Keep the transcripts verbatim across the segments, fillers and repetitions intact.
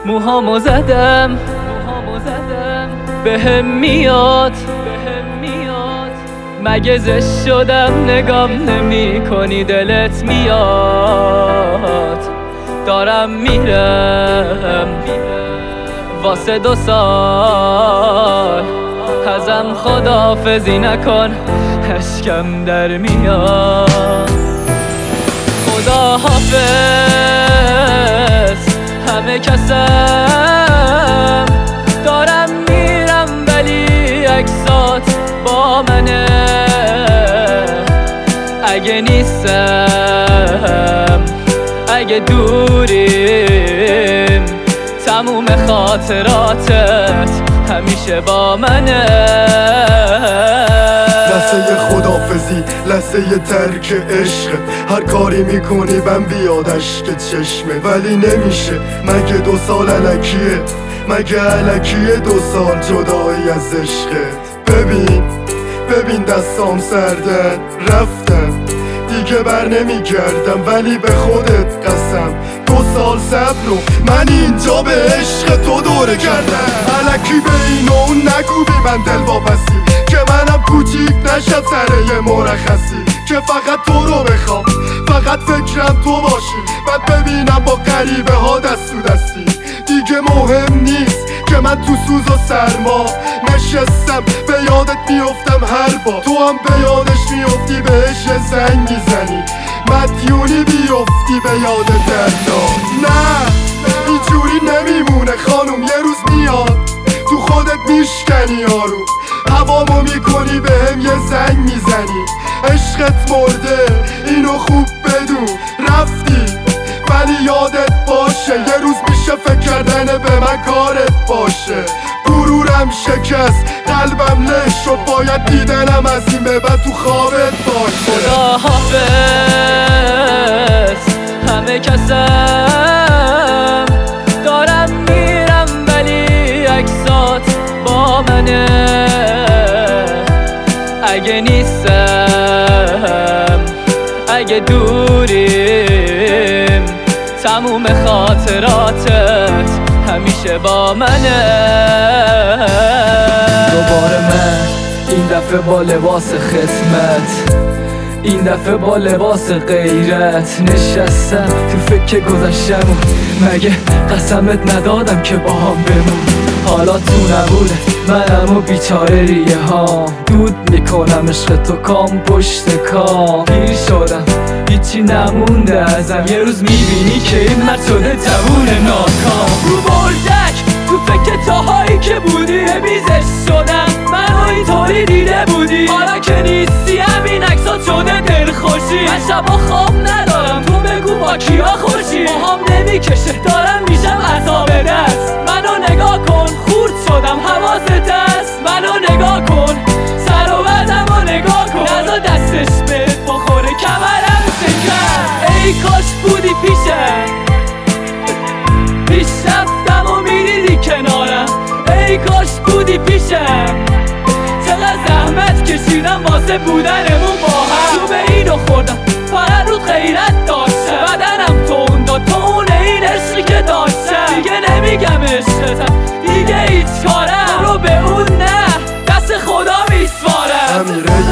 موهامو زدم بهم میاد مگه زشت شدم نگام نمی کنی دلت میاد. دارم میرم واسه دو سال ازم خداحافظی نکن اشکم در میاد. خدا حافظ همه کسم دارم میرم ولی عکسات با منه. اگه نیستم اگه دوریم تموم خاطراتت همیشه با منه. لحظه خدافزی لحظه ترک عشق، هر کاری میکنی من بیاد اشک چشمه ولی نمیشه. مگه دو سال علکیه مگه علکیه دو سال جدایی از عشقت. ببین ببین دستام سردن رفتم دیگه بر نمیگردم ولی به خودت قسم دو سال صبر رو من اینجا به عشق تو دوره کردم. علکی به این و اون نگو بی من دل واپسی که منم کوچیک نشد سر یه مرخصی که فقط تو رو بخوام فقط فکرم تو باشی بعد ببینم با غریبه ها دست تو دستی. دیگه مهم نیست که من تو سوز و سرما نشستم به یادت میفتم هر بار تو هم به یادش میفتی بهش زنگ میزنی مدیونی بیفتی به یاد دردا. نه اینجوری نمیمونه خانوم یه روز میاد تو خودت میشکنی یارو هوامو میکنی بهم یه زنگ میزنی عشقت مرده اینو خوب بدون رفتی ولی یادت باشه یه روز میشه فکر کردن به من کارت باشه. غرورم شکست قلبم له شد باید دیدنم از این به بعد تو خوابت باشه. خدا حافظ همه کسم دارم میرم ولی عکسات با منه. اگه نیستم اگه دوریم تموم خاطراتت همیشه با منه. دوباره من این دفعه با لباس خدمت این دفعه با لباس غیرت نشستم تو فکر گذشتم و مگه قسمت ندادم که با هم بمون. حالا تو نبوده منم و بیچاره ریه ها دود میکنم عشق تو کام پشت کام پیر شدم هیچی نمونده ازم. یه روز میبینی که این مرد شده جوون ناکام رو بردک تو فکر تاهایی که بودی بیزش شدم منو اینطوری دیده بودی حالا که نیستی همین عکسات شده دلخوشی. من شبا خواب ندارم تو بگو با کیا خوشی ماهام نمیکشه دارم میشم عذاب دست. منو نگاه کن خورد شدم حواست هست منو نگاه کن سر و بدم و نگاه کن نزا دستش بهت بخوره کمرم شکر. ای کاش بودی پیشم پیش رفتم و میریدی کنارم. ای کاش بودی پیشم چقدر زحمت کشیدم واسه بودنمون با هم. تو به اینو خوردم فقط رود غیرت داشتم بدنم تون داد تو اونه این عشقی که داشتم. دیگه نمیگم عشقتم دیگه هیچ کارم رو به اون نه دست خدا میسپارم.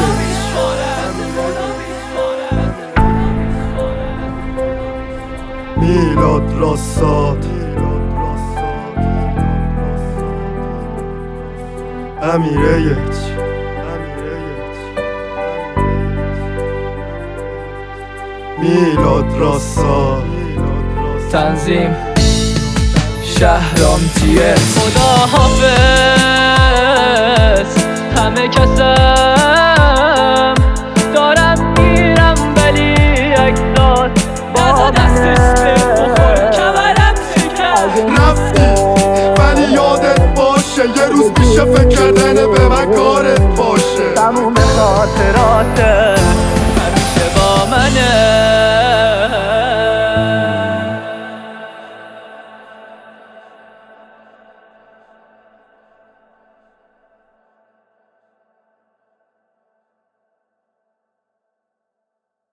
میلاد راستاد امیرهیت میلاد راستاد تنظیم شهرام تیه. خدا حافظ همه کسم دارم میرم ولی عکسات با دستش